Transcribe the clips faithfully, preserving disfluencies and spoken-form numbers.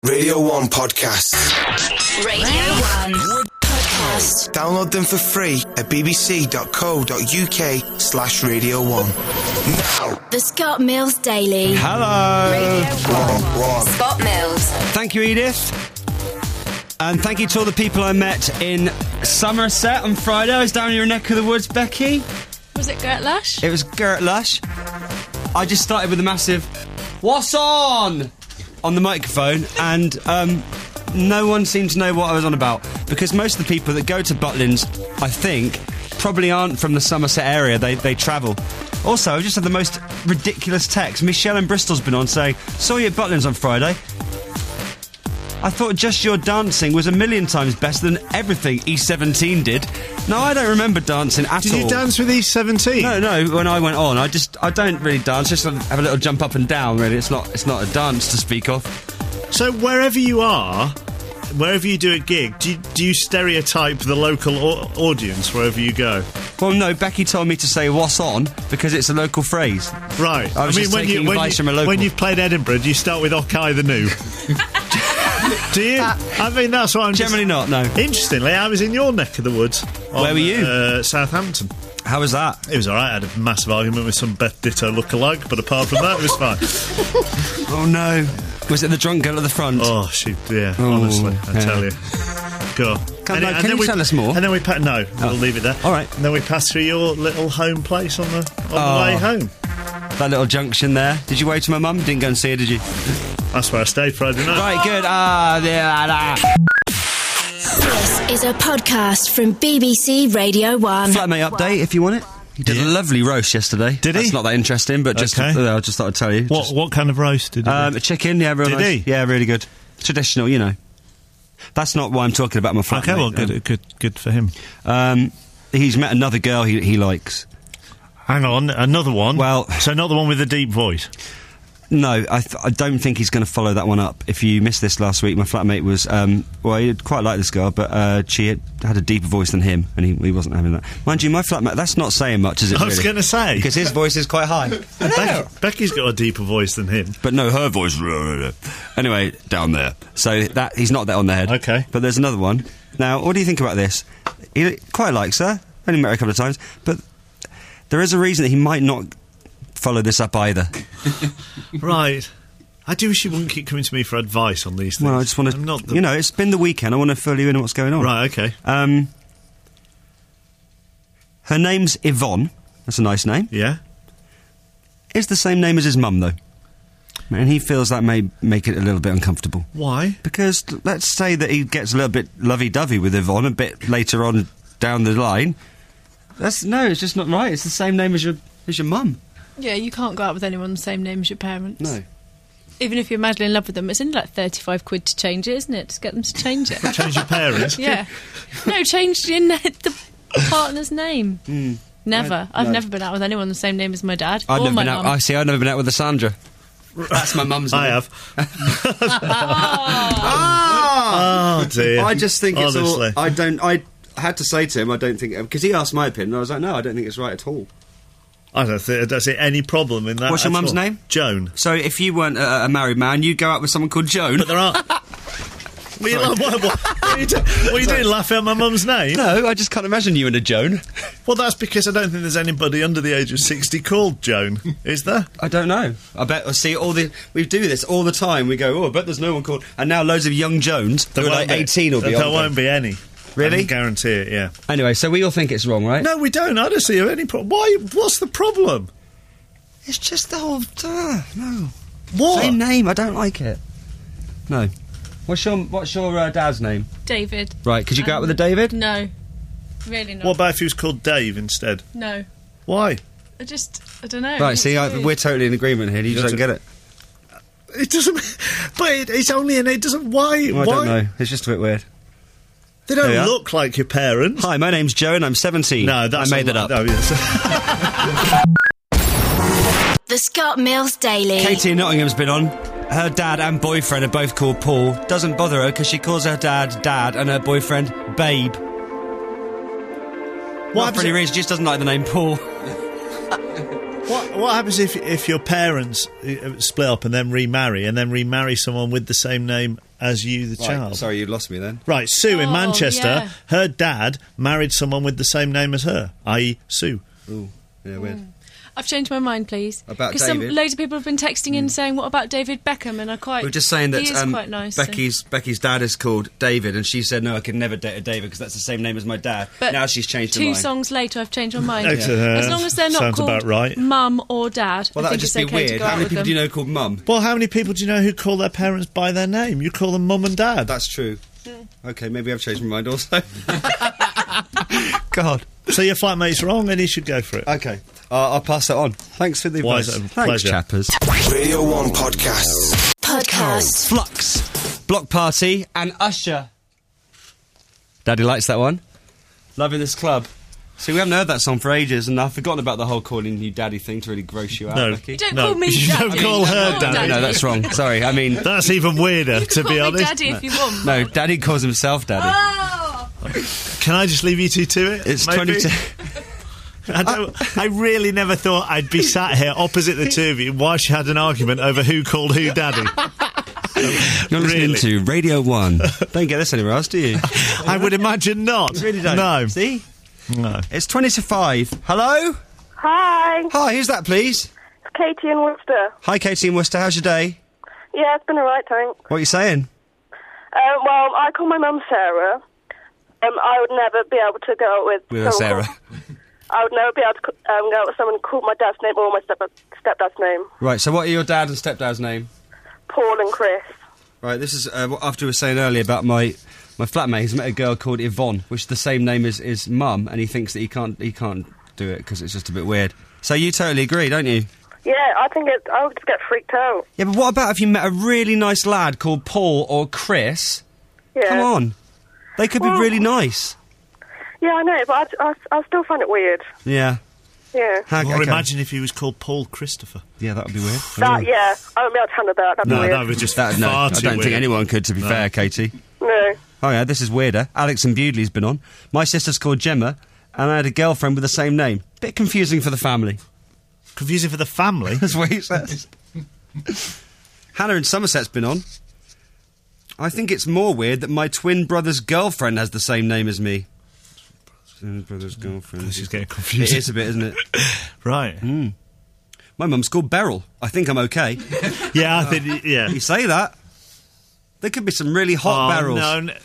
Radio one Podcast. Radio one Podcast. Download them for free at bbc.co.uk slash Radio one. Now. The Scott Mills Daily. Hello. Radio one. One. Scott Mills. Thank you, Edith. And thank you to all the people I met in Somerset on Friday. I was down in your neck of the woods, Becky. Was it Gert Lush? It was Gert Lush. I just started with a massive "What's on?" on the microphone, and um, no one seemed to know what I was on about, because most of the people that go to Butlins, I think, probably aren't from the Somerset area. They they travel. Also, I've just had the most ridiculous text. Michelle in Bristol's been on saying, "Saw you at Butlins on Friday. I thought Just Your Dancing was a million times better than everything E seventeen did." No, I don't remember dancing at Did all. you dance with E seventeen? No, no. When I went on, I just I don't really dance. Just have a little jump up and down. Really, it's not it's not a dance to speak of. So wherever you are, wherever you do a gig, do you, do you stereotype the local au- audience wherever you go? Well, no. Becky told me to say "What's on" because it's a local phrase. Right. I was just when taking you when advice you, from a local. when you've played Edinburgh, do you start with "Okay the New"? Do you? I mean, that's what I'm Generally just... not. No. Interestingly, I was in your neck of the woods. On, Where were you? Uh, Southampton. How was that? It was alright. I had a massive argument with some Beth Ditto lookalike, but apart from that, it was fine. Oh no. Was it the drunk girl at the front? Oh, she, yeah, Oh, honestly, I yeah. tell you. Go. Can- And no, it- and can then you we- tell us more? And then we pa- no, we'll Oh. leave it there. All right. And then we passed through your little home place on the on Oh. the way home. That little junction there. Did you wave to my mum? Didn't go and see her, did you? That's where I stayed Friday night. Right, good. Ah, yeah, ah. This is a podcast from B B C Radio one. Flatmate update, if you want it. He did Yeah. a lovely roast yesterday. Did he? That's not that interesting, but just Okay. uh, I just thought I'd tell you. What Just- what kind of roast did you Um, do? a chicken, yeah, real Did nice. he? Yeah, really good. Traditional, you know. That's not what I'm talking about, my flatmate. Okay, well, good, good, good for him. Um, he's met another girl he, he likes. Hang on, another one. Well- so not the one with the deep voice. No, I, th- I don't think he's going to follow that one up. If you missed this last week, my flatmate was, um, well, he quite liked this girl, but uh, she had, had a deeper voice than him, and he, he wasn't having that. Mind you, my flatmate, that's not saying much, is it? I was really? going to say Because his voice is quite high. Becky, Becky's got a deeper voice than him. But no, her voice. Anyway, down there. So that he's not that on the head. Okay. But there's another one. Now, what do you think about this? He quite likes her. Only met her a couple of times, but there is a reason that he might not follow this up either. Right. I do wish you wouldn't keep coming to me for advice on these things. Well, I just want I'm not to, the- you know, it's been the weekend. I want to fill you in on what's going on. Right, okay. Um, her name's Yvonne. That's a nice name. Yeah. It's the same name as his mum, though. And he feels that may make it a little bit uncomfortable. Why? Because let's say that he gets a little bit lovey-dovey with Yvonne a bit later on down the line. That's no, it's just not right. It's the same name as your as your mum. Yeah, you can't go out with anyone the same name as your parents. No. Even if you're madly in love with them, it's only like thirty-five quid to change it, isn't it? Just get them to change it. Change your parents? Yeah. No, change your na- the partner's name. Mm. Never. I- I've no. never been out with anyone the same name as my dad I've or never my been out. mum. I see. I've never been out with a Sandra. That's my mum's name. I have. Ah! Oh, dear. I just think it's all. Honestly. I don't. I had to say to him, I don't think because he asked my opinion. And I was like, no, I don't think it's right at all. I don't, think, I don't see any problem in that. What's your at mum's all. name? Joan. So if you weren't a, a married man, you'd go out with someone called Joan. But there aren't. What are, you, what, what, what are you, do, what are you doing, laughing at my mum's name? No, I just can't imagine you and a Joan. Well, that's because I don't think there's anybody under the age of sixty called Joan, is there? I don't know. I bet. I see all the. We do this all the time. We go, oh, I bet there's no one called. And now loads of young Jones who are won't like be. eighteen will be There on. won't be any. Really? I can guarantee it, yeah. Anyway, so we all think it's wrong, right? No, we don't. I don't see any problem. Why? What's the problem? It's just the whole. Uh, no. What? Same name. I don't like it. No. What's your What's your uh, dad's name? David. Right. Could you go Um, out with a David? No. Really not. What about if he was called Dave instead? No. Why? I just, I don't know. Right. See, I, It's weird. we're totally in agreement here. You just That's don't get it. It doesn't. But it, it's only an. It doesn't. Why? Well, I why? don't know. It's just a bit weird. They There you don't are. look like your parents. Hi, my name's Joe and I'm seventeen. No, that's I made a that lie. up. No, yes. The Scott Mills Daily. Katie in Nottingham's been on. Her dad and boyfriend are both called Paul. Doesn't bother her because she calls her dad Dad and her boyfriend Babe. What Not happens for any if- reason, she just doesn't like the name Paul. What What happens if if your parents uh, split up and then remarry and then remarry someone with the same name as you, the Right, child. sorry, you lost me then. Right, Sue in Oh, Manchester, yeah. her dad married someone with the same name as her, that is. Sue. Ooh, yeah, weird. I've changed my mind, please. About Because some David? loads of people have been texting in saying, "What about David Beckham?" And I quite. We were just saying that he is um, quite nice. so- Becky's Becky's dad is called David, and she said, "No, I could never date a David because that's the same name as my dad." But now she's changed her Two mind. songs later, I've changed my mind. Okay, As uh, long as they're not sounds called about right. Mum or Dad, Well, I that would think just it's be okay to weird. go How out many with people them. do you know called Mum? Well, how many people do you know who call their parents by their name? You call them mum and dad. That's true. Okay, maybe I've changed my mind also. God. So your flatmate's wrong and he should go for it. Okay, uh, I'll pass that on. Thanks for the Why advice. is it a Thanks, pleasure. chappers. Radio one Podcasts. Podcast. Flux, Block Party, and Usher. Daddy likes that one. Loving this club. See, we haven't heard that song for ages, and I've forgotten about the whole calling you daddy thing to really gross you out, No. Becky. Don't No, call me you Daddy. don't call her Call Daddy. No, that's wrong. Sorry, I mean... That's even weirder, to Call be me honest. Daddy if you want. No, Daddy calls himself Daddy. Oh! Can I just leave you two to it? It's maybe? twenty-two... I, don't, I really never thought I'd be sat here opposite the two of you whilst you had an argument over who called who daddy. You're listening Really? to Radio one. Don't get this anywhere else, do you? I would imagine not. You really don't. No. See? No. It's twenty to five. Hello? Hi, Hi, who's that, please? it's Katie in Worcester. Hi, Katie in Worcester. How's your day? Yeah, it's been alright, thanks. What are you saying? Um, well, I call my mum Sarah. Um, I would never be able to go out with, With someone Sarah. called- I would never be able to um, go out with someone called my dad's name or my step stepdad's name. Right, so what are your dad and stepdad's name? Paul and Chris. Right, this is uh, what after we were saying earlier about my my flatmate. He's met a girl called Yvonne, which is the same name as his mum, and he thinks that he can't he can't do it because it's just a bit weird. So you totally agree, don't you? Yeah, I think it, I would just get freaked out. Yeah, but what about if you met a really nice lad called Paul or Chris? Yeah. Come on, they could be Well- really nice. Yeah, I know, but I, I, I still find it weird. Yeah. Yeah. How- Or okay. imagine if he was called Paul Christopher. Yeah, that would be weird. That, yeah, I won't be able to handle that. That'd No, be weird. that was just That, no, far I too don't weird. think anyone could, to be No. fair, Katie. No. Oh yeah, this is weirder. Alex and Bewdley's been on. My sister's called Gemma, and I had a girlfriend with the same name. Bit confusing for the family. Confusing for the family. That's what he says. Hannah in Somerset's been on. I think it's more weird that my twin brother's girlfriend has the same name as me. Twin brother's girlfriend. This is getting It confusing. is a bit, isn't it? Right. My mum's called Beryl. I think I'm okay. Yeah, I think, yeah. You say that. There could be some really hot Oh, barrels. no, no.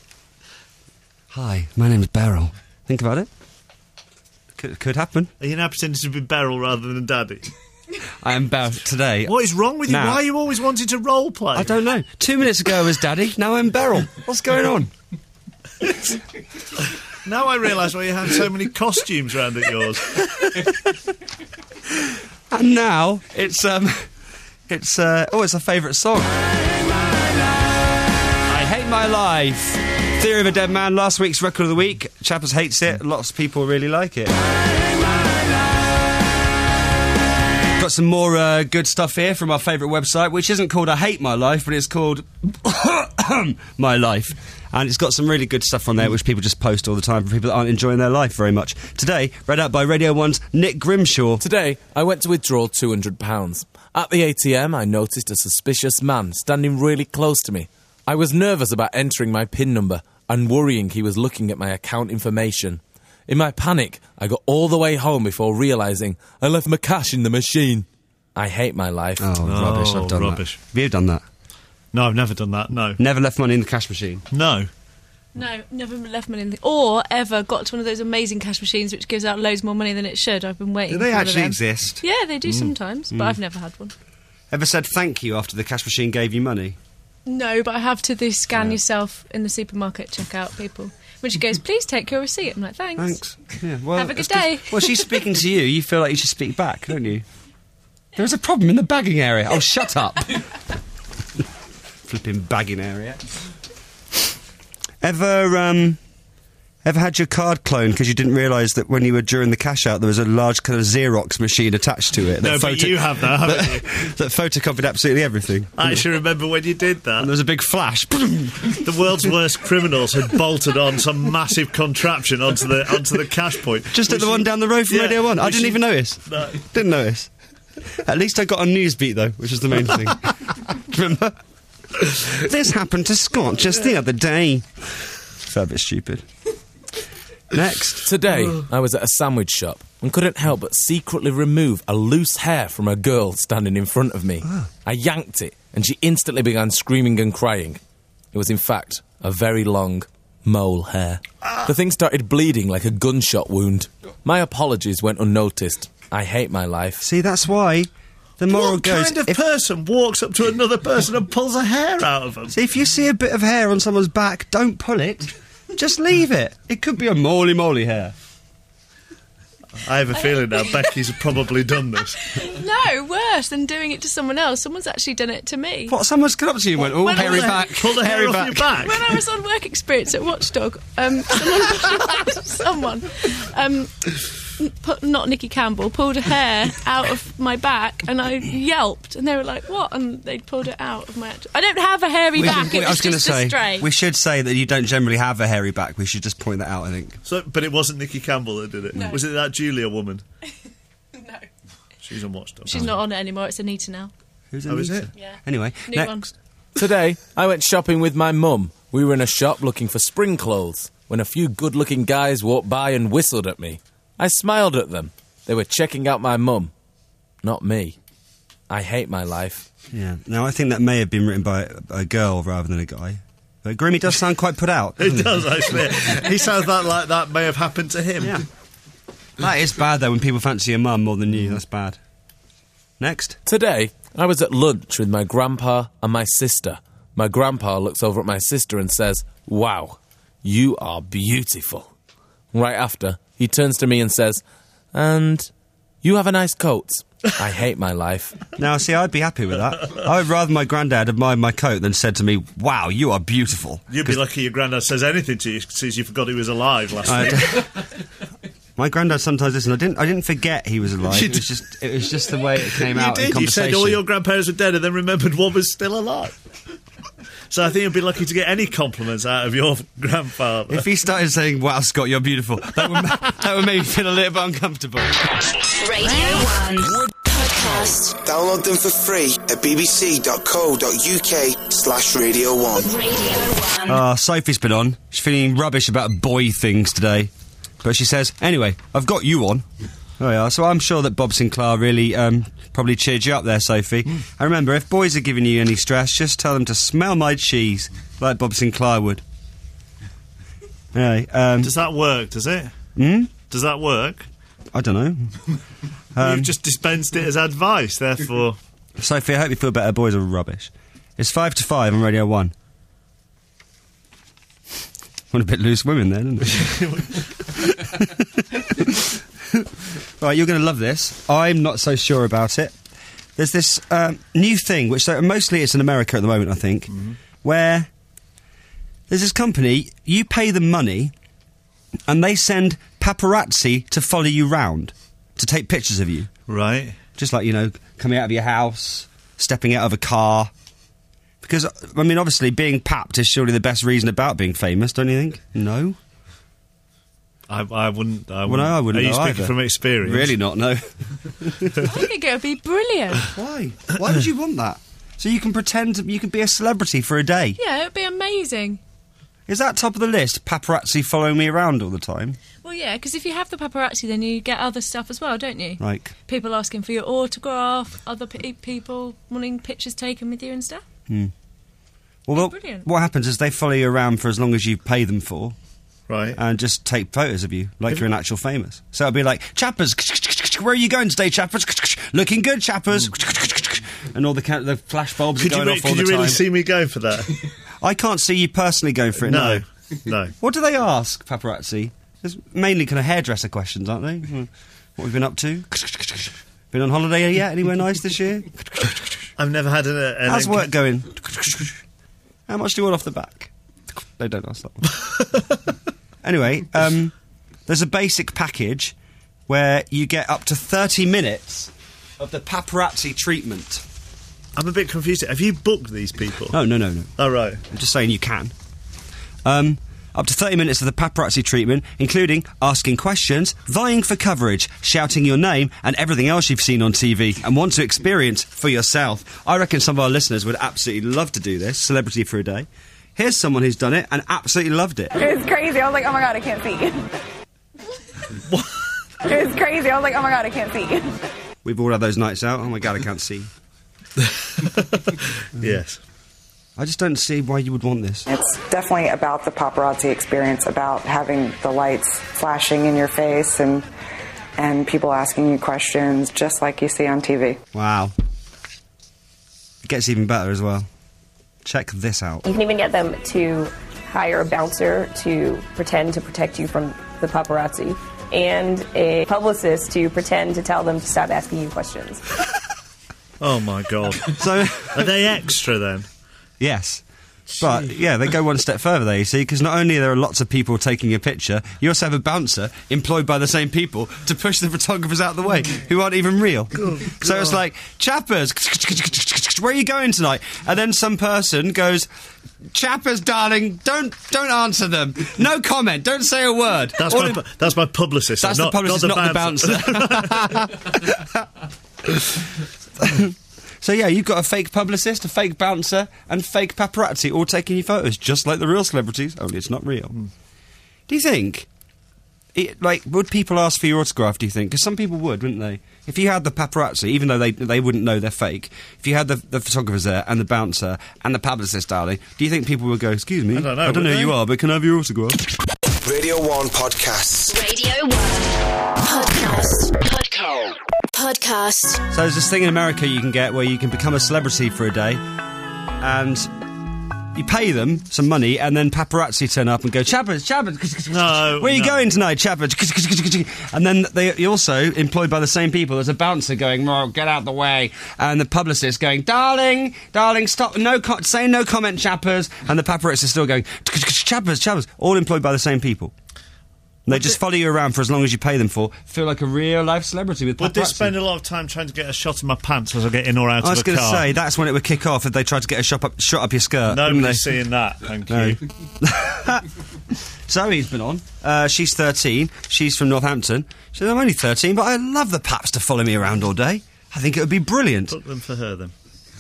Hi, my name's Beryl. Think about it. Could, could happen. Are you now pretending to be Beryl rather than Daddy? I am Beryl today. What is wrong with you? Now- Why are you always wanting to role play? I don't know. Two minutes ago I was Daddy, now I'm Beryl. What's going on? Now I realise why you have so many costumes round at yours. And now it's um, it's uh, oh, it's a favourite song. I hate my life. Theory of a Dead Man, last week's record of the week. Chappers hates it. Lots of people really like it. Got some more uh, good stuff here from our favourite website, which isn't called I Hate My Life, but it's called My Life. And it's got some really good stuff on there, which people just post all the time for people that aren't enjoying their life very much. Today, read out by Radio one's Nick Grimshaw. Today, I went to withdraw two hundred pounds. At the A T M, I noticed a suspicious man standing really close to me. I was nervous about entering my PIN number and worrying he was looking at my account information. In my panic, I got all the way home before realising I left my cash in the machine. I hate my life. Oh, rubbish, I've done rubbish. that. Have you done that? No, I've never done that, no. Never left money in the cash machine? No. No, never left money in the... Or ever got to one of those amazing cash machines which gives out loads more money than it should. I've been waiting Do they for one of actually them. exist? Yeah, they do sometimes, but I've never had one. Ever said thank you after the cash machine gave you money? No, but I have to the scan yourself in the supermarket checkout people. When she goes, please take your receipt. I'm like, thanks. Thanks. Yeah, well, Have a good it's 'cause- day. Well, she's speaking to you. You feel like you should speak back, don't you? There's a problem in the bagging area. Oh, shut up. Flipping bagging area. Ever, um... Ever had your card cloned because you didn't realise that when you were during the cash out there was a large kind of Xerox machine attached to it? No, that but you have that, haven't you? that photocopied absolutely everything. I actually remember when you did that. And there was a big flash. The world's worst criminals had bolted on some massive contraption onto the onto the cash point. Just at Which the one you- down the road from yeah, Radio one. I which didn't you- even notice. No. Didn't notice. At least I got a news beat though, which is the main thing. Remember? This happened to Scott just the other day. Felt a bit stupid. Next. Today, I was at a sandwich shop and couldn't help but secretly remove a loose hair from a girl standing in front of me. I yanked it, and she instantly began screaming and crying. It was, in fact, a very long mole hair. The thing started bleeding like a gunshot wound. My apologies went unnoticed. I hate my life. See, that's why the moral What goes... kind of if, person walks up to another person and pulls a hair out of them? see, if you see a bit of hair on someone's back, don't pull it. Just leave it. It could be a moly-moly hair. I have a feeling now Becky's probably done this. No, worse than doing it to someone else. Someone's actually done it to me. What, someone's come up to you and went, oh, When I hairy was- back. Pull the hair hairy off back. your back. When I was on work experience at Watchdog, um, someone, someone um, put, not Nikki Campbell, pulled a hair out of my back, and I yelped, and they were like, "What?" And they pulled it out of my. Actual- I don't have a hairy We back. should- It I was was going to just say, a stray. we should say that you don't generally have a hairy back. We should just point that out, I think. So, but it wasn't Nikki Campbell that did it. No. Was it that Julia woman? No, She's on Watchdog. she's not on it anymore. It's Anita now. Who's Oh, is Anita? it? Yeah. Anyway, New next. one. Today, I went shopping with my mum. We were in a shop looking for spring clothes when a few good-looking guys walked by and whistled at me. I smiled at them. They were checking out my mum, not me. I hate my life. Yeah. Now, I think that may have been written by a, a girl rather than a guy. But Grimmy does sound quite put out. It does, actually. He sounds that like that may have happened to him. Yeah. That is bad, though, when people fancy your mum more than you. That's bad. Next. Today, I was at lunch with my grandpa and my sister. My grandpa looks over at my sister and says, "Wow, you are beautiful." Right after, he turns to me and says, "And you have a nice coat." I hate my life. Now, see, I'd be happy with that. I would rather my granddad admired my coat than said to me, "Wow, you are beautiful." You'd be lucky your granddad says anything to you since you forgot he was alive last I night. My granddad sometimes listen. I didn't. I didn't forget he was alive. You It was just. It was just the way it came You out in did. You conversation. said all your grandparents were dead and then remembered one was still alive. So I think you'd be lucky to get any compliments out of your grandfather. If he started saying, "Wow, Scott, you're beautiful," that would ma- that would make me feel a little bit uncomfortable. Radio one Podcast. Download them for free at bbc.co.uk slash Radio one. Radio one. Ah, Sophie's been on. She's feeling rubbish about boy things today, but she says, "Anyway, I've got you on." Oh yeah, so I'm sure that Bob Sinclair really um, probably cheered you up there, Sophie. And remember, if boys are giving you any stress, just tell them to smell my cheese, like Bob Sinclair would. Anyway, um, Does that work, does it? hmm? Does that work? I don't know. Um, You've just dispensed it as advice, therefore... Sophie, I hope you feel better. Boys are rubbish. It's five to five on Radio One. Want a bit loose women then, isn't it? Right, you're going to love this. I'm not so sure about it. There's this um, new thing, which so mostly it's in America at the moment, I think, mm-hmm. where there's this company, you pay them money, and they send paparazzi to follow you round, to take pictures of you. Right. Just like, you know, coming out of your house, stepping out of a car. Because, I mean, obviously, being papped is surely the best reason about being famous, don't you think? No? I, I wouldn't... I Well, wouldn't. no, I wouldn't Are you know speaking either. from experience? Really not, no. I think it would be brilliant. Why? Why would you want that? So you can pretend you can be a celebrity for a day. Yeah, it would be amazing. Is that top of the list, paparazzi following me around all the time? Well, yeah, because if you have the paparazzi, then you get other stuff as well, don't you? Like, People asking for your autograph, other pe- people wanting pictures taken with you and stuff. well, well, brilliant. what happens is they follow you around for as long as you pay them for, Right. and just take photos of you, like you're an actual famous. So it'll be like, Chappers, where are you going today, Chappers? Looking good, Chappers. And all the ca- the flash bulbs Could are you, going re- off all could the you really time. see me going for that? I can't see you personally going for it, no. no. No. What do they ask, paparazzi? There's mainly kind of hairdresser questions, aren't they? Hmm. What we've been up to? Been on holiday yet? Anywhere nice this year? I've never had an... an How's enc- work going? How much do you want off the back? They don't ask that one. Anyway, um, there's a basic package where you get up to thirty minutes of the paparazzi treatment. I'm a bit confused. Have you booked these people? Oh, no, no, no. Oh, right. I'm just saying you can. Um, Up to thirty minutes of the paparazzi treatment, including asking questions, vying for coverage, shouting your name, and everything else you've seen on T V and want to experience for yourself. I reckon some of our listeners would absolutely love to do this, Celebrity for a Day. Here's someone who's done it and absolutely loved it. It was crazy. I was like, oh my God, I can't see. It was crazy. I was like, oh my God, I can't see. We've all had those nights out. Oh my God, I can't see. Yes. I just don't see why you would want this. It's definitely about the paparazzi experience, about having the lights flashing in your face and and people asking you questions just like you see on T V. Wow. It gets even better as well. Check this out. You can even get them to hire a bouncer to pretend to protect you from the paparazzi and a publicist to pretend to tell them to stop asking you questions. Oh my God. So are they extra then? Yes. But, yeah, they go one step further there, you see, because not only are there lots of people taking a picture, you also have a bouncer employed by the same people to push the photographers out of the way, who aren't even real. Oh, so it's like, chappers, where are you going tonight? And then some person goes, chappers, darling, don't don't answer them. No comment, don't say a word. That's, All my, in- pu- that's my publicist. That's not, the publicist, not not the, the bouncer. So yeah, you've got a fake publicist, a fake bouncer, and fake paparazzi all taking your photos, just like the real celebrities, only it's not real. Mm. Do you think, it, like, would people ask for your autograph, do you think? Because some people would, wouldn't they? If you had the paparazzi, even though they they wouldn't know they're fake, if you had the, the photographers there, and the bouncer, and the publicist, darling, do you think people would go, excuse me, I don't know, I don't know who you are, but can I have your autograph? Radio one Podcasts. Radio one Podcast. Podcast. Podcast. So there's this thing in America you can get where you can become a celebrity for a day, and you pay them some money, and then paparazzi turn up and go, Chappers, Chappers, No, where are you no. going tonight, Chappers? And then they you're also employed by the same people. There's a bouncer going, oh, get out the way, and the publicist going, darling, darling, stop, no, co- say no comment, Chappers, and the paparazzi is still going, Chappers, Chappers, all employed by the same people. And they just follow you around for as long as you pay them for. Feel like a real-life celebrity with paparazzi. Would they spend a lot of time trying to get a shot of my pants as I get in or out I was of the going to car? say, that's when it would kick off if they tried to get a shot up, shot up your skirt. wouldn't they? Nobody's seeing that, thank No. you. Zoe's been on. Uh, she's thirteen. She's from Northampton. She said, I'm only thirteen, but I love the paps to follow me around all day. I think it would be brilliant. Put them for her, then.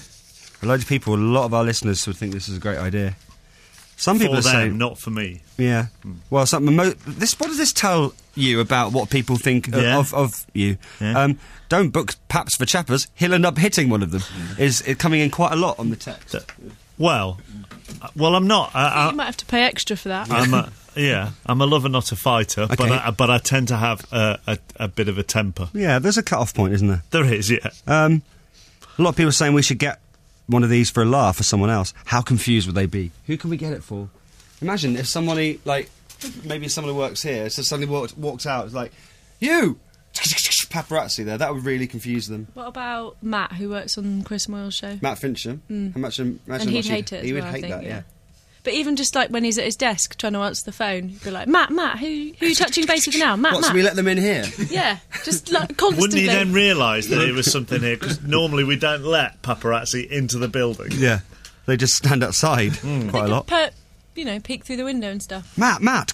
A load of people, a lot of our listeners would think this is a great idea. Some people For are them, saying... not for me. Yeah. Well, something... Mo- this, what does this tell you about what people think of, Yeah. of, of you? Yeah. Um, don't book paps for chappers. He'll end up hitting one of them. Is it coming in quite a lot on the text. Well, uh, well, I'm not. I, You might have to pay extra for that. I'm a, yeah, I'm a lover, not a fighter, but Okay. I, but I tend to have a, a, a bit of a temper. Yeah, there's a cut-off point, isn't there? There is, yeah. Um, a lot of people are saying we should get one of these for a laugh for someone else. How confused would they be? Who can we get it for? Imagine if somebody, like, maybe someone who works here, so suddenly walks, walks out, it's like, you! Paparazzi there. That would really confuse them. What about Matt, who works on Chris Moyle's show? Matt Fincham. Mm. How much, imagine And he'd what hate it as He would well, I hate think, that, yeah. yeah. But even just like when he's at his desk trying to answer the phone, he'd be like, Matt, Matt, who who are you touching base with now? Matt, What, Matt. so we let them in here? Yeah, just like constantly. Wouldn't he then realise that it was something here? Because normally we don't let paparazzi into the building. Yeah. They just stand outside quite a lot. Per, you know, peek through the window and stuff. Matt, Matt!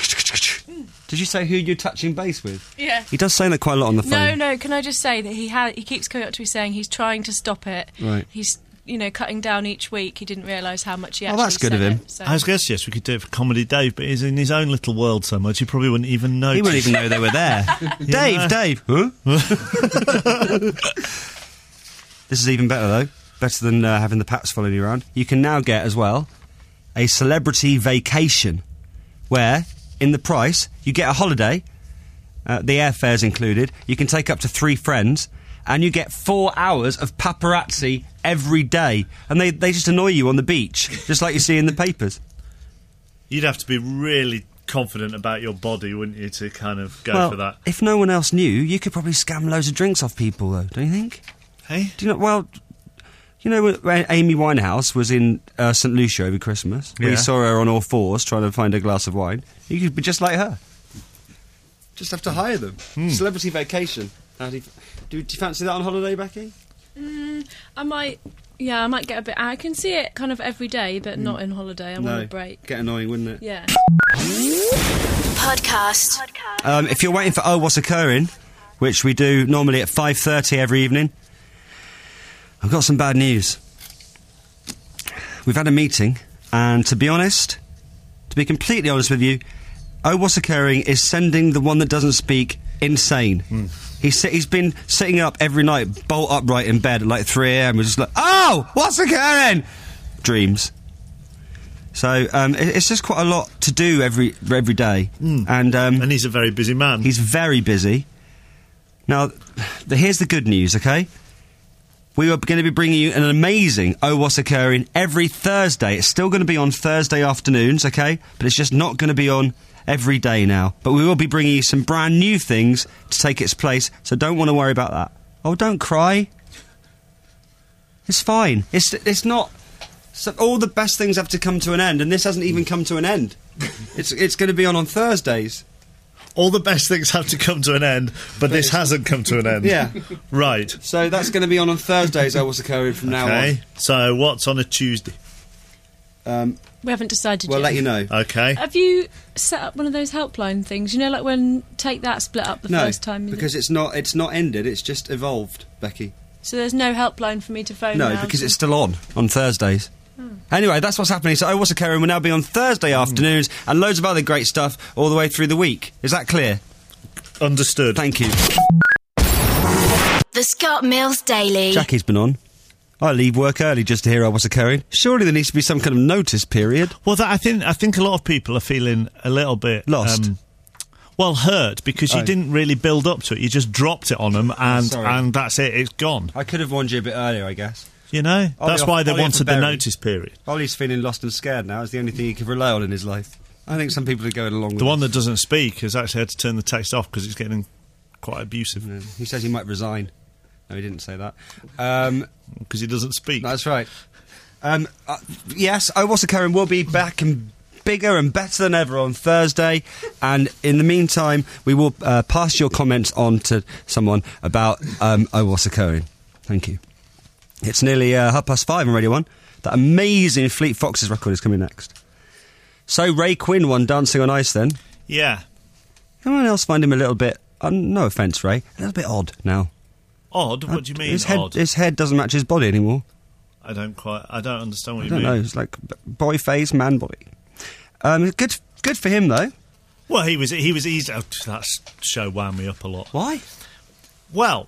Did you say who you're touching base with? Yeah. He does say that quite a lot on the No, phone. no. Can I just say that he ha- he keeps coming up to me saying he's trying to stop it. Right. He's you know cutting down each week. He didn't realise how much he Oh, actually. that's good said of him. It, so. I was going to suggest we could do it for Comedy Dave, but he's in his own little world so much he probably wouldn't even know. He wouldn't even know they were there. Dave, know. Dave, huh? This is even better, though. Better than uh, having the Pats following you around. You can now get, as well, a celebrity vacation, where, in the price, you get a holiday, uh, the airfare's included, you can take up to three friends, and you get four hours of paparazzi every day. And they, they just annoy you on the beach, just like you see in the papers. You'd have to be really confident about your body, wouldn't you, to kind of go well, for that? if no one else knew, you could probably scam loads of drinks off people, though, don't you think? Hey? Do you know, well... You know, when Amy Winehouse was in uh, Saint Lucia over Christmas, we Yeah. saw her on all fours trying to find a glass of wine. You could be just like her. Just have to hire them. Celebrity vacation. How do, you, do, do you fancy that on holiday, Becky? Mm, I might Yeah, I might get a bit. I can see it kind of every day, but not in holiday. I No. want a break. Get annoying, wouldn't it? Yeah. Podcast. Um, if you're waiting for Oh, What's Occurring, which we do normally at five thirty every evening, I've got some bad news. We've had a meeting, and to be honest, to be completely honest with you, Oh, What's Occurring is sending the one that doesn't speak insane. Mm. He's, si- he's been sitting up every night, bolt upright in bed at like three a.m. We're just like, oh, what's occurring? Dreams. So um, it, it's just quite a lot to do every every day. Mm. And um, And he's a very busy man. he's very busy. Now, the, here's the good news, okay? We are going to be bringing you an amazing Oh, What's Occurring every Thursday. It's still going to be on Thursday afternoons, okay? But it's just not going to be on every day now. But we will be bringing you some brand new things to take its place, so don't want to worry about that. Oh, don't cry. It's fine. It's it's not... So all the best things have to come to an end, and this hasn't even come to an end. It's it's going to be on on Thursdays. All the best things have to come to an end, but this hasn't come to an end. Yeah. Right. So that's going to be on on Thursdays, Oh, What's Occurring from now on. Okay. So what's on a Tuesday? Um, We haven't decided we'll yet. let you know. Okay. Have you set up one of those helpline things? You know, like when Take That split up the No, first time. you because did- it's not it's not ended. It's just evolved, Becky. So there's no helpline for me to phone No, now because to- it's still on on Thursdays. Anyway, that's what's happening. So, Oh, What's Occurring will now be on Thursday afternoons and loads of other great stuff all the way through the week. Is that clear? Understood. Thank you. The Scott Mills Daily. Jackie's been on. I leave work early just to hear Oh, What's Occurring. Surely there needs to be some kind of notice period. Well, that, I think I think a lot of people are feeling a little bit Lost. Um, well, hurt because you Oh. didn't really build up to it. You just dropped it on them, and Sorry. and that's it. It's gone. I could have warned you a bit earlier, I guess. You know, I'll that's be off- why they I'll be off wanted for the Berry. notice period. Ollie's feeling lost and scared now. It's the only thing he can rely on in his life. I think some people are going along with The one this. that doesn't speak has actually had to turn the text off because it's getting quite abusive Yeah, he says he might resign. No, he didn't say that. Um, because he doesn't speak. That's right. Um, uh, yes, Oh, What's Occurring will be back and bigger and better than ever on Thursday. And in the meantime, we will uh, pass your comments on to someone about um, Oh, What's Occurring. Thank you. It's nearly uh, half past five on Radio one. That amazing Fleet Foxes record is coming next. So Ray Quinn won Dancing on Ice then. Yeah, Anyone else find him a little bit, uh, no offence, Ray, a little bit odd now? odd. What do you mean his head, odd? His head doesn't match his body anymore. I don't quite. I don't understand what I you don't mean. know. It's like b- boy face, man body. Um, good, good for him though. Well, he was. He was. He's. Oh, that show wound me up a lot. Why? Well,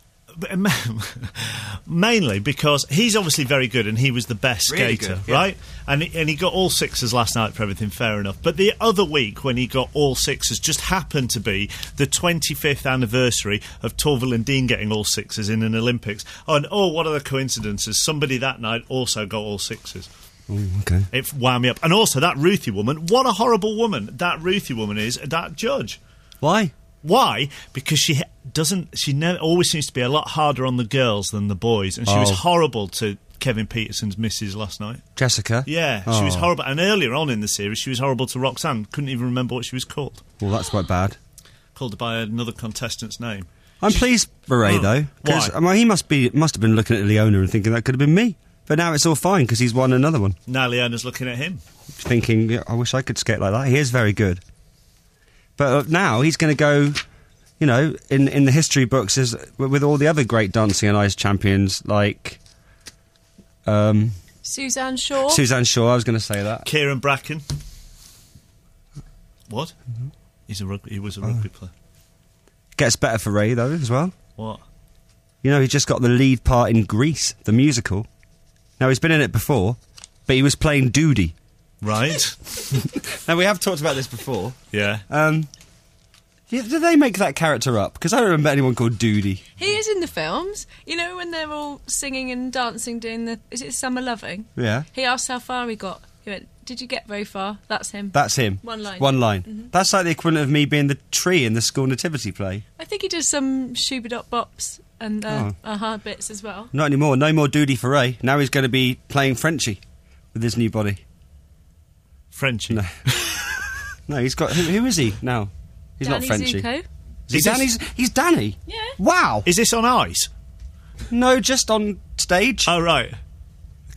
mainly because he's obviously very good, and he was the best Really skater, good, yeah. right? And he- and he got all sixes last night for everything. Fair enough. But the other week, when he got all sixes, just happened to be the twenty-fifth anniversary of Torvill and Dean getting all sixes in an Olympics. Oh, and oh, what are the coincidences? Somebody that night also got all sixes. Mm, okay. It wound me up. And also that Ruthie woman. What a horrible woman that Ruthie woman is. That judge. Why? Why? Because she ha- doesn't. She ne- always seems to be a lot harder on the girls than the boys, and she was Oh. horrible to Kevin Peterson's missus last night. Jessica? Yeah, she was Oh. horrible. And earlier on in the series, she was horrible to Roxanne. Couldn't even remember what she was called. Well, that's quite bad. Called her by another contestant's name. I'm pleased for Ray Oh, though, because why? I mean, he must be must have been looking at Leona and thinking that could have been me. But now it's all fine because he's won another one. Now Leona's looking at him. Thinking, yeah, I wish I could skate like that. He is very good. But uh, now he's going to go, you know, in in the history books as with all the other great dancing on ice champions like um, Suzanne Shaw. Suzanne Shaw. I was going to say that. Kieran Bracken. What? Mm-hmm. He's a rug- he was a Oh. rugby player. Gets better for Ray though as well. What? You know, he just got the lead part in Grease, the musical. Now he's been in it before, but he was playing Doody. Right. Now we have talked about this before. Yeah. Um, yeah, did they make that character up? Because I don't remember anyone called Doody. He is in the films. You know when they're all singing and dancing, doing the. Is it Summer Loving? Yeah. He asked how far he got. He went, "Did you get very far?" That's him. That's him. One line. One line. Mhm. That's like the equivalent of me being the tree in the school nativity play. I think he does some Shubidop bops and uh, Oh. uh-huh bits as well. Not anymore. No more Doody for Ray. Now he's going to be playing Frenchie with his new body. Frenchie. No. No, he's got. Who, who is he now? He's Danny not Frenchie. Zuko. He's Is this- Danny's. He's Danny. Yeah. Wow. Is this on ice? No, just on stage. Oh, right.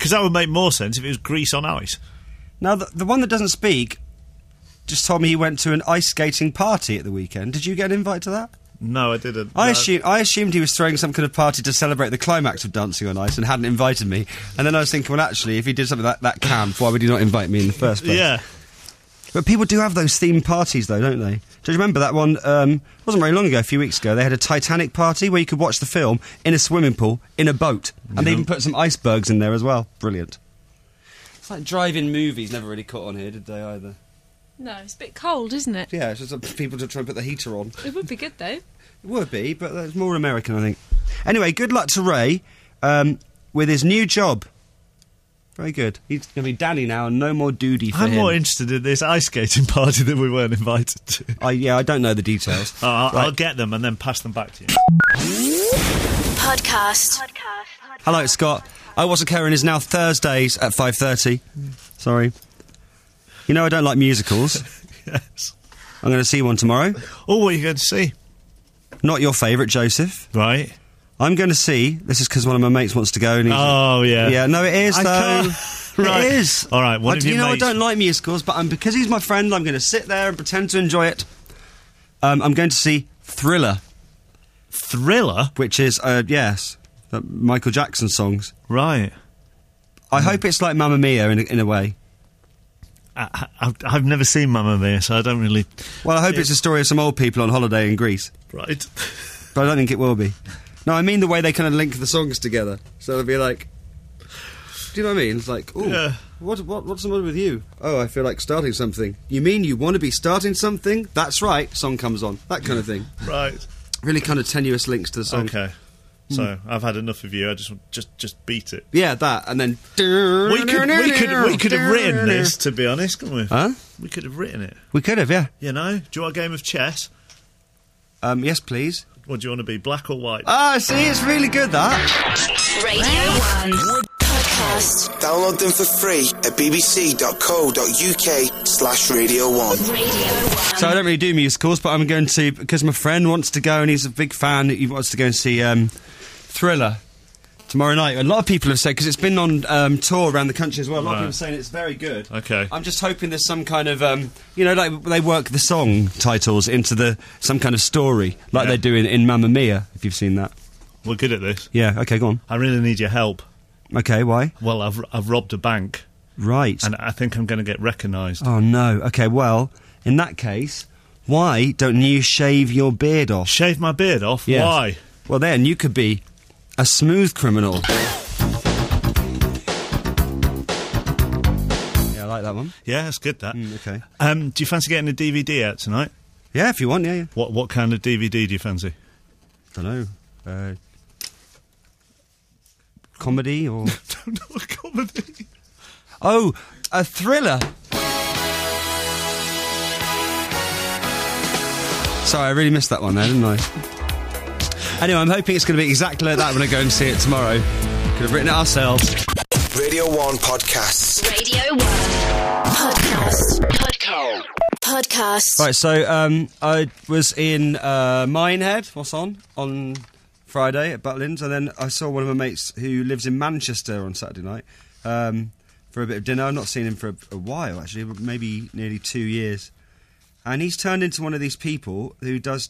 Because that would make more sense if it was Grease on ice. Now, the, the one that doesn't speak just told me he went to an ice skating party at the weekend. Did you get an invite to that? No, I didn't. I, no. assumed, I assumed he was throwing some kind of party to celebrate the climax of Dancing on Ice and hadn't invited me. And then I was thinking, well, actually, if he did something that, that camp, why would he not invite me in the first place? Yeah. But people do have those themed parties, though, don't they? Do you remember that one? Um, wasn't very long ago, a few weeks ago. They had a Titanic party where you could watch the film in a swimming pool, in a boat. And Yeah. they even put some icebergs in there as well. Brilliant. It's like drive-in movies never really caught on here, did they, either? No, it's a bit cold, isn't it? Yeah, it's just like people to try and put the heater on. It would be good, though. It would be, but it's more American, I think. Anyway, good luck to Ray um, with his new job. Very good. He's going to be daddy now and no more duty for I'm him. more interested in this ice skating party that we weren't invited to. I, yeah, I don't know the details. Oh, I'll, Right. I'll get them and then pass them back to you. Podcast. Hello, it's Scott. I Wasn't Caring is now Thursdays at five thirty. Sorry. You know I don't like musicals. Yes. I'm going to see one tomorrow. Oh, what are you going to see? Not your favourite, Joseph. Right. I'm going to see... This is because one of my mates wants to go. And he's, Oh, yeah. Yeah, no, it is, I though. can't- Right. It is. All right, one I, of you your know, mates- I don't like musicals, but I'm, because he's my friend, I'm going to sit there and pretend to enjoy it. Um, I'm going to see Thriller, Thriller? which is, uh, yes, the Michael Jackson songs. Right. I hope it's like Mamma Mia in a, in a way. I, I, I've never seen Mamma Mia, so I don't really... Well, I hope it's a story of some old people on holiday in Greece, Right. but I don't think it will be. No, I mean the way they kind of link the songs together. So it'll be like... Do you know what I mean? It's like, ooh, Yeah. what, what, what's the matter with you? Oh, I feel like starting something. You mean you want to be starting something? That's right, song comes on. That kind of thing. Right. Really kind of tenuous links to the song. Okay. So, I've had enough of you. I just just just beat it. Yeah, that, and then... We could, we could, we could have written this, to be honest, couldn't we? Huh? We could have written it. We could have, yeah. You know? Do you want a game of chess? Um, yes, please. Or do you want to be black or white? Ah, see, it's really good, that. Radio one. Podcast. Download them for free at bbc.co.uk slash Radio 1. Radio one. So I don't really do musicals, but I'm going to, because my friend wants to go and he's a big fan, he wants to go and see um, Thriller tomorrow night. A lot of people have said, because it's been on um, tour around the country as well, a lot Right. of people are saying it's very good. Okay. I'm just hoping there's some kind of, um, you know, like they work the song titles into the some kind of story, like Yeah. they do in, in Mamma Mia, if you've seen that. We're good at this. Yeah, okay, go on. I really need your help. Okay, why? Well, I've I've robbed a bank, Right. and I think I'm going to get recognised. Oh, no. Okay, well, in that case, why don't you shave your beard off? Shave my beard off? Yes. Why? Well, then you could be a smooth criminal. Yeah, I like that one. Yeah, that's good, that. Mm, okay. Um, do you fancy getting a D V D out tonight? Yeah, if you want, yeah, yeah. What what kind of D V D do you fancy? Don't know. Uh, comedy or... Don't know, a comedy. Oh, a thriller. Sorry, I really missed that one there, didn't I? Anyway, I'm hoping it's going to be exactly like that when I go and see it tomorrow. Could have written it ourselves. Radio one Podcasts. Radio one. Podcast. Podcast. Podcast. Right, so um, I was in uh, Minehead, what's on, on Friday at Butlins, and then I saw one of my mates who lives in Manchester on Saturday night um, for a bit of dinner. I've not seen him for a, a while, actually, maybe nearly two years. And he's turned into one of these people who does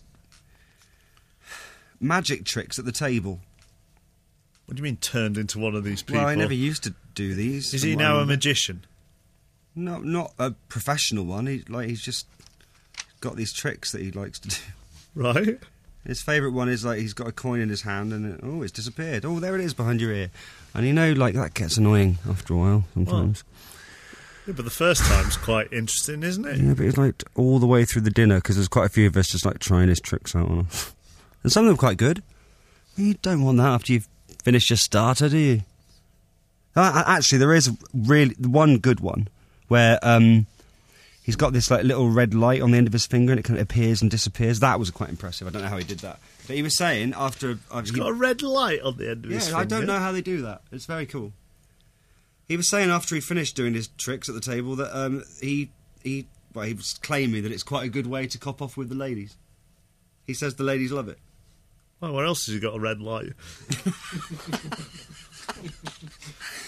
magic tricks at the table. What do you mean turned into one of these people? Well, I never used to do these. Is from he what I now a remember. magician? No, not a professional one. He, like he's just got these tricks that he likes to do. Right. His favourite one is like he's got a coin in his hand and it, oh, it's disappeared. Oh, there it is behind your ear. And you know, like that gets annoying after a while sometimes. Yeah, but the first time's quite interesting, isn't it? Yeah, but it's like all the way through the dinner because there's quite a few of us just like trying his tricks out on us. And some of them are quite good. You don't want that after you've finished your starter, do you? Uh, actually, there is really one good one where um, he's got this like little red light on the end of his finger and it kind of appears and disappears. That was quite impressive. I don't know how he did that. But he was saying after... Uh, He's he- got a red light on the end of his yeah, finger. I don't know how they do that. It's very cool. He was saying after he finished doing his tricks at the table that um, he he well he was claiming that it's quite a good way to cop off with the ladies. He says the ladies love it. Well, where else has he got a red light?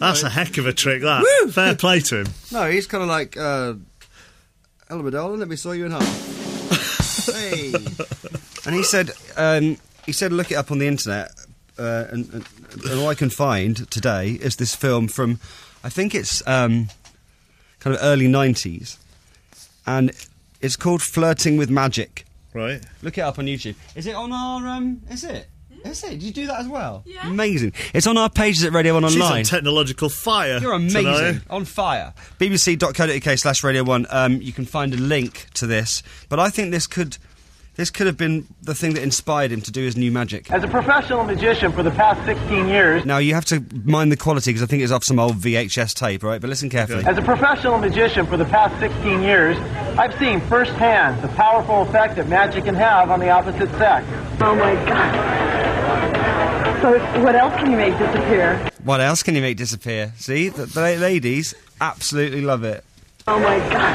That's a heck of a trick, that. Woo! Fair play to him. No, he's kind of like, uh, hello, my darling, let me saw you in half. Hey. And he said, um, he said, look it up on the internet, uh, and, and, and all I can find today is this film from, I think it's um, kind of early nineties, and it's called Flirting with Magic. Right. Look it up on YouTube. Is it on our, um, is it? Is it? Did you do that as well? Yeah. Amazing. It's on our pages at Radio one She's Online. on technological fire. You're amazing. tonight. On fire. bbc.co.uk slash Radio one. Um, you can find a link to this. But I think this could... This could have been the thing that inspired him to do his new magic. As a professional magician for the past sixteen years... Now, you have to mind the quality, because I think it's off some old V H S tape, right? But listen carefully. As a professional magician for the past sixteen years, I've seen firsthand the powerful effect that magic can have on the opposite sex. Oh, my God. So, what else can you make disappear? What else can you make disappear? See? The, the ladies absolutely love it. Oh, my God.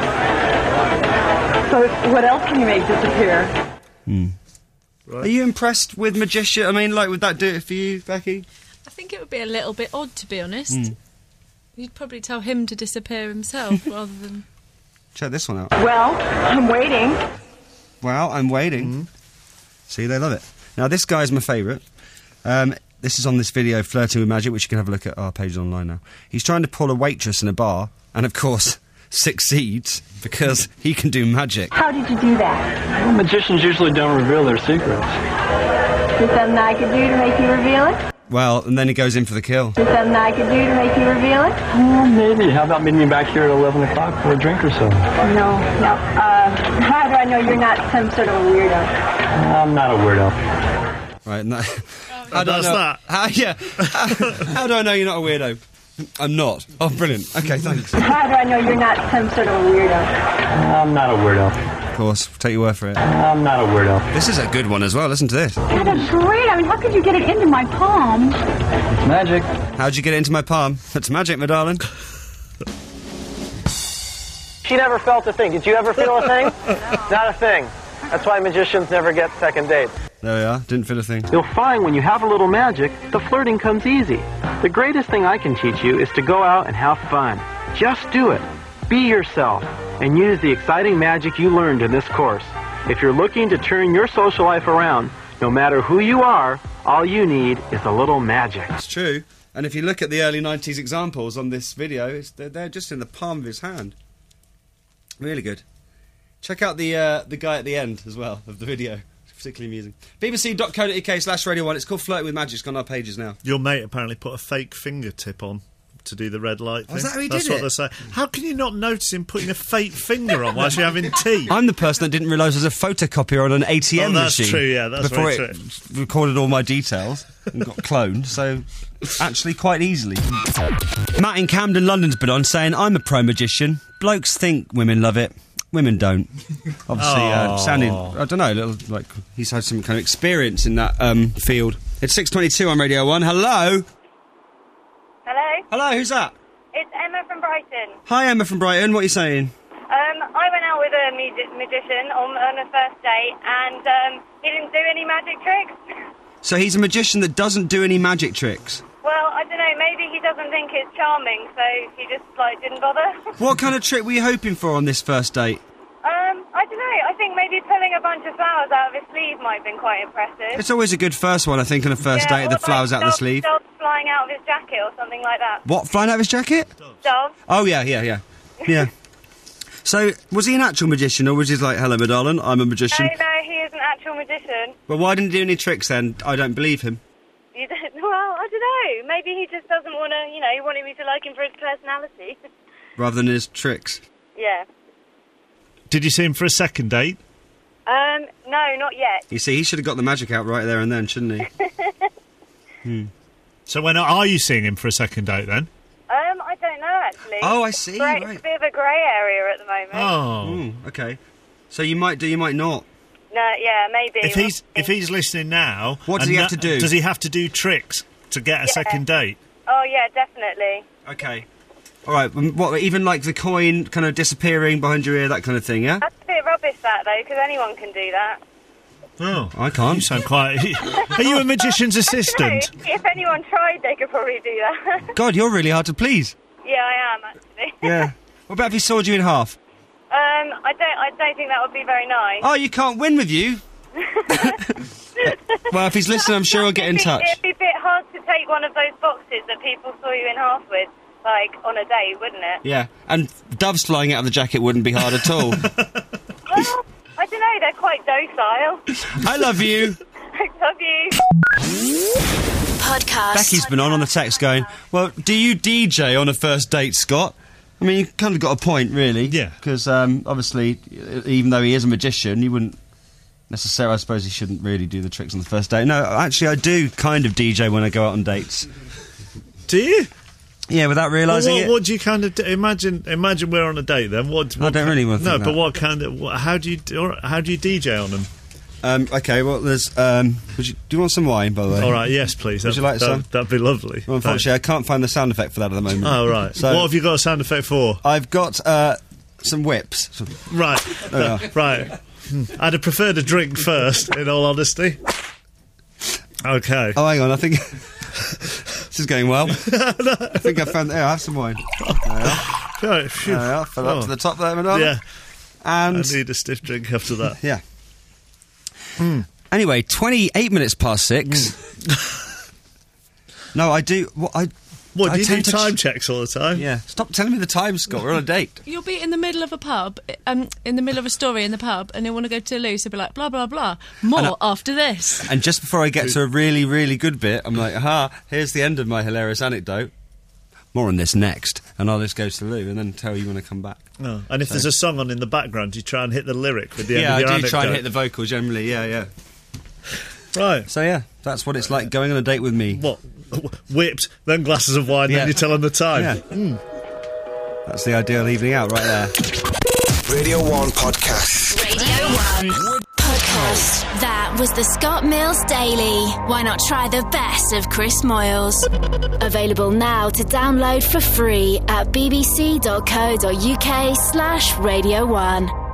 So, what else can you make disappear? Hmm. Right. Are you impressed with magician? I mean, like, would that do it for you, Becky? I think it would be a little bit odd, to be honest. Mm. You'd probably tell him to disappear himself rather than... Check this one out. Well, I'm waiting. Well, I'm waiting. Mm. See, they love it. Now, this guy's my favourite. Um, this is on this video, Flirting with Magic, which you can have a look at our page online now. He's trying to pull a waitress in a bar, and of course... succeeds because he can do magic. How did you do that? Well, magicians usually don't reveal their secrets. Is something I could do to make you reveal it? Well, and then he goes in for the kill. Is something I could do to make you reveal it? Well, maybe. How about meeting me back here at eleven o'clock for a drink or so? No, no. Uh, how do I know you're not some sort of a weirdo? I'm not a weirdo. Right, and that... How does that? How, yeah. how, how do I know you're not a weirdo? I'm not. Oh, brilliant. Okay, thanks. How do I know you're not some sort of a weirdo? I'm not a weirdo. Of course, take your word for it. I'm not a weirdo. This is a good one as well. Listen to this. That is great. I mean, how could you get it into my palm? It's magic. How'd you get it into my palm? It's magic, my darling. She never felt a thing. Did you ever feel a thing? Not a thing. That's why magicians never get second dates. There we are. Didn't feel a thing. You'll find when you have a little magic, the flirting comes easy. The greatest thing I can teach you is to go out and have fun. Just do it. Be yourself and use the exciting magic you learned in this course. If you're looking to turn your social life around, no matter who you are, all you need is a little magic. It's true. And if you look at the early nineties examples on this video, it's, they're, they're just in the palm of his hand. Really good. Check out the uh, the guy at the end as well of the video. It's particularly amusing. bbc.co.uk slash Radio one. It's called Flirting with Magic. It's on our pages now. Your mate apparently put a fake fingertip on to do the red light thing. Oh, is that how he That's did what it? they say. How can you not notice him putting a fake finger on while you're having tea? I'm the person that didn't realise there was a photocopier on an A T M Oh, that's machine. true, yeah, that's before very it true. recorded all my details and got cloned, so actually quite easily. Matt in Camden, London's been on saying, I'm a pro magician. Blokes think women love it. Women don't. Obviously, uh, sounding, I don't know, a little like he's had some kind of experience in that um, field. It's six twenty-two on Radio one. Hello? Hello? Hello, who's that? It's Emma from Brighton. Hi, Emma from Brighton. What are you saying? Um, I went out with a magi- magician on, on a first date, and um, he didn't do any magic tricks. So he's a magician that doesn't do any magic tricks. Well, I don't know, maybe he doesn't think it's charming, so he just, like, didn't bother. What kind of trick were you hoping for on this first date? Um, I don't know, I think maybe pulling a bunch of flowers out of his sleeve might have been quite impressive. It's always a good first one, I think, on a first Yeah, date, or the like flowers out of the doves- sleeve. Doves flying out of his jacket or something like that. What, flying out of his jacket? Doves. Oh, yeah, yeah, yeah. Yeah. So, was he an actual magician, or was he like, hello, my darling, I'm a magician? No, no, he is an actual magician. Well, why didn't he do any tricks then? I don't believe him. You don't, well, I don't know. Maybe he just doesn't want to, you know, he wanted me to like him for his personality. Rather than his tricks. Yeah. Did you see him for a second date? Um, no, not yet. You see, he should have got the magic out right there and then, shouldn't he? hmm. So when are you seeing him for a second date then? Um, I don't know, actually. Oh, I see, Grey- right. It's a bit of a grey area at the moment. Oh. Mm, okay. So you might do, you might not. No, yeah, maybe. If he's if he's listening now, What does and he have no- to do? Does he have to do tricks to get a Yeah. second date? Oh, yeah, definitely. Okay. All right, um, what, even like the coin kind of disappearing behind your ear, that kind of thing, yeah? That's a bit rubbish, that, though, because anyone can do that. Oh, I can't. You sound quite... Are you a magician's assistant? No, if anyone tried, they could probably do that. God, you're really hard to please. Yeah, I am, actually. Yeah. What about if he sawed you in half? Um, I don't, I don't think that would be very nice. Oh, you can't win with you? Well, if he's listening, I'm sure he'll get in It'd be- touch. It'd be a bit hard to take one of those boxes that people saw you in half with, like, on a date, wouldn't it? Yeah, and doves flying out of the jacket wouldn't be hard at all. Well, I don't know, they're quite docile. I love you. I love you. Podcast. Becky's been on on the text going, well, do you D J on a first date, Scott? I mean, you kind of got a point, really. Yeah. Because, um, obviously, even though he is a magician, you wouldn't necessarily, I suppose he shouldn't really do the tricks on the first date. No, actually, I do kind of D J when I go out on dates. Do you? Yeah, without Well, realising what, it. what do you kind of do? Imagine, imagine we're on a date then. What, what I don't really want to No, think but that. what kind of... What, how do you do, how do you D J on them? Um, okay, well, there's... Um, would you, do you want some wine, by the way? All right, yes, please. Would That- you like that, some? That'd be lovely. Well, unfortunately, I can't find the sound effect for that at the moment. Oh, right. So, what have you got a sound effect for? I've got uh, some whips. Right. There we are. Right. Hmm. I'd have preferred a drink first, in all honesty. Okay. Oh, hang on, I think... this is going well. I think I found... There, I have some wine. There we are. Right, phew. There we are. Fill up Oh. to the top there, madame. Yeah. And... I need a stiff drink after that. Yeah. Anyway, twenty-eight minutes past six. No, I do... What, I, What, I do you do tend to time ch- checks all the time? Yeah. Stop telling me the time, Scott. We're on a date. You'll be in the middle of a pub, um, in the middle of a story in the pub, and you'll want to go to loo, so be like, blah, blah, blah. More And I- after this. And just before I get to a really, really good bit, I'm like, aha, here's the end of my hilarious anecdote. More on this next. And I'll just go to the loo and then tell you when I come back. No. And if So- there's a song on in the background, you try and hit the lyric with the Yeah, end of I your do try and anecdote. hit the vocal generally, yeah, yeah. Right. So, yeah, that's what it's like going on a date with me. What? Whipped, then glasses of wine, Yeah. then you tell them the time. Yeah. Mm. That's the ideal evening out right there. Radio one Podcast. Radio one Podcast. That was the Scott Mills Daily. Why not try the best of Chris Moyles? Available now to download for free at bbc.co.uk slash Radio one.